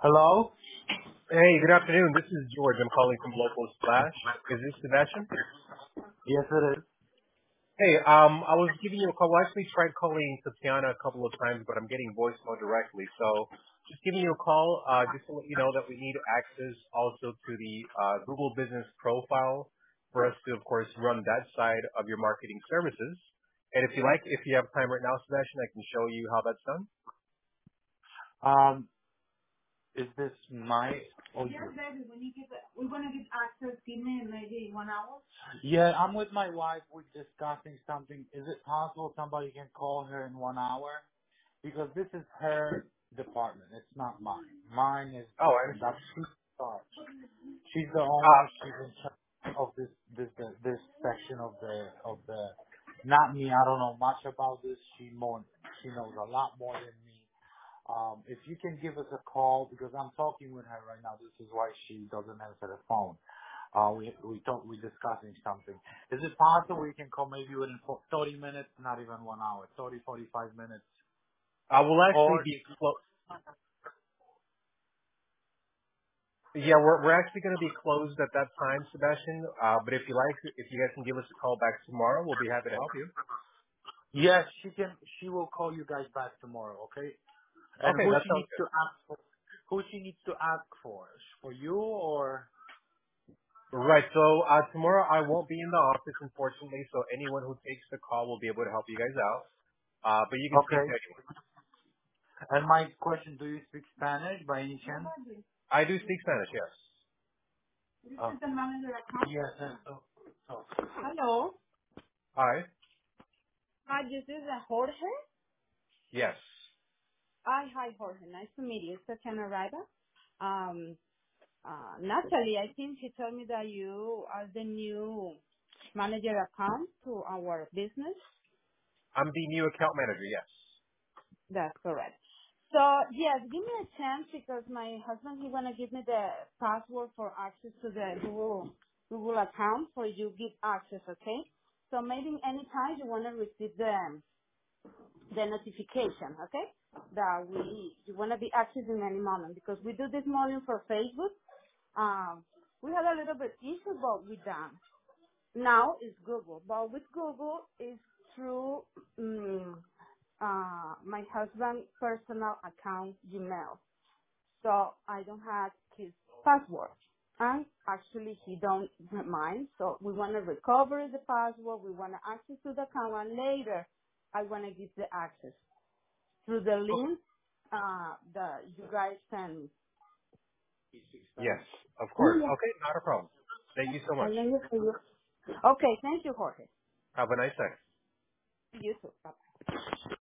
Hello? Hey, good afternoon. This is George. I'm calling from Local Splash. Is this Sebastian? Yes, it is. Hey, I was giving you a call. I actually tried calling Tatiana a couple of times, but I'm getting voicemail directly. So just giving you a call, just to let you know that we need access also to the Google Business Profile for us to, of course, run that side of your marketing services. And if you have time right now, Sebastian, I can show you how that's done. Um, is this my? Oh, yeah, I'm with my wife. We're discussing something. Is it possible somebody can call her in 1 hour? Because this is her department. It's not mine. Mine is Oh, I different. understand. That's she's in charge. She's the owner. Uh, She's in charge of this section of the. Not me. I don't know much about this. She knows a lot more than me. If you can give us a call, because I'm talking with her right now. This is why she doesn't answer the phone. We're discussing something. Is it possible we can call maybe within 30 minutes, not even 1 hour, 30, 45 minutes? we'll actually Or be if you, close. Yeah, we're actually going to be closed at that time, Sebastian. But if you guys can give us a call back tomorrow, we'll be happy to help you. yes, she will call you guys back tomorrow, okay? And Okay, who that she sounds needs good. to ask for, who she needs to ask for you or? Right. So tomorrow I won't be in the office, unfortunately. So anyone who takes the call will be able to help you guys out. But you can speak Okay. to anyone. And my question, do you speak Spanish by any chance? I do speak Spanish. Yes. Oh. Yes, so. Hello. Hi. Hi, this is Jorge. Yes. Hi, Jorge. Nice to meet you. It's Tatiana Riva. Um, Natalie, I think she told me that you are the new manager account to our business. I'm the new account manager. Yes. That's correct. So, yes, give me a chance because my husband, he want to give me the password for access to the Google account for you give access, okay? So maybe anytime you want to receive the notification, okay? That you want to be active in any moment because we do this morning for Facebook. We had a little bit issue, but we done. Now it's Google, but with Google is through my husband's personal account Gmail. So I don't have his password. And actually he don't mind. So we want to recover the password. We want to access to the account and later I want to give the access through the Okay. link that you guys send me. Yes. Of course. Yeah. Okay. Not a problem. Thank you so I much. know you for you. Okay, thank you, Jorge. Have a nice day. You too. Bye.